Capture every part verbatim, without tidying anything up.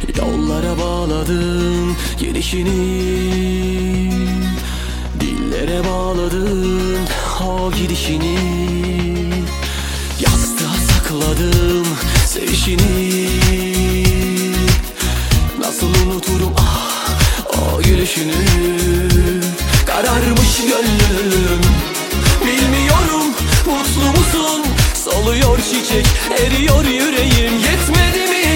Yollara bağladın gelişini, dillere bağladın o gidişini. Yastığa sakladım sevişini, nasıl unuturum ah o gülüşünü. Kararmış gönlüm, bilmiyorum mutlu musun? Soluyor çiçek, eriyor yüreğim. Yetmedi mi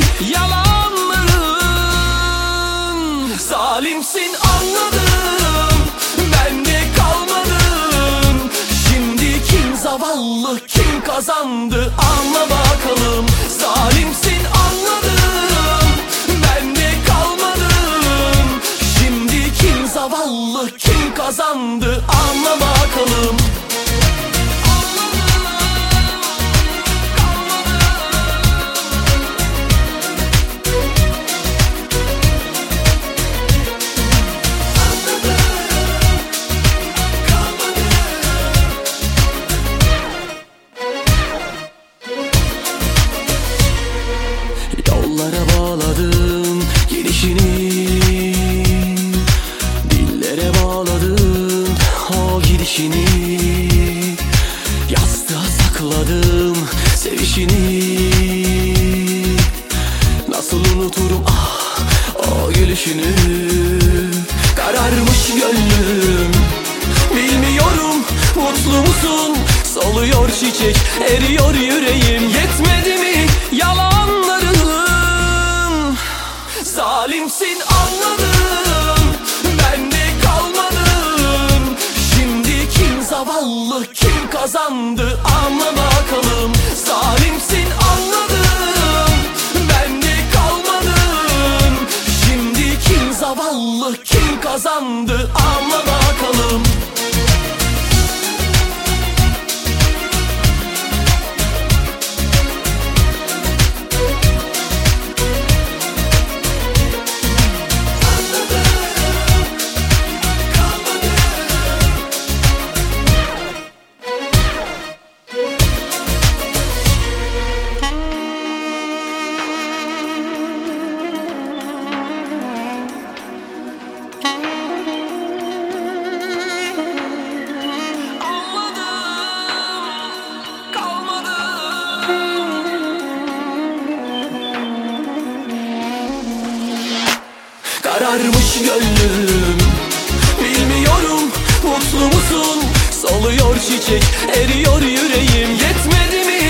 yalanların? Zalimsin anladım, bende kalmadın. Şimdi kim zavallı, kim kazandı? Anla bakalım. Zalimsin anladım, bende kalmadın. Şimdi kim zavallı, kim kazandı? Anla bakalım. Yollara bağladın gelişini, dillere bağladın o gidişini. Yastığa sakladım sevişini, nasıl unuturum ah o gülüşünü. Kararmış gönlüm, bilmiyorum mutlu musun? Soluyor çiçek, eriyor yüreğim. Yetmedi mi yalanların? Zalimsin anladım, bende kalmadın. Şimdi kim zavallı, kim kazandı? Anla bakalım. Zalimsin anladım, bende kalmadın. Şimdi kim zavallı, kim kazandı? Anla bakalım. Kararmış gönlüm, bilmiyorum mutlu musun? Soluyor çiçek, eriyor yüreğim. Yetmedi mi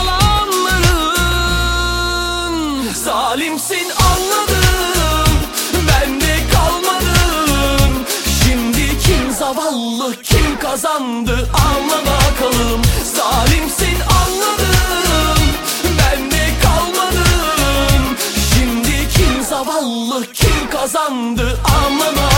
yalanların? Zalimsin anladım, bende kalmadın. Şimdi kim zavallı, kim kazandı? Anla bakalım. Zalimsin anladım, bende kalmadın. Şimdi kim zavallı, kim kazandı? Anla bakalım.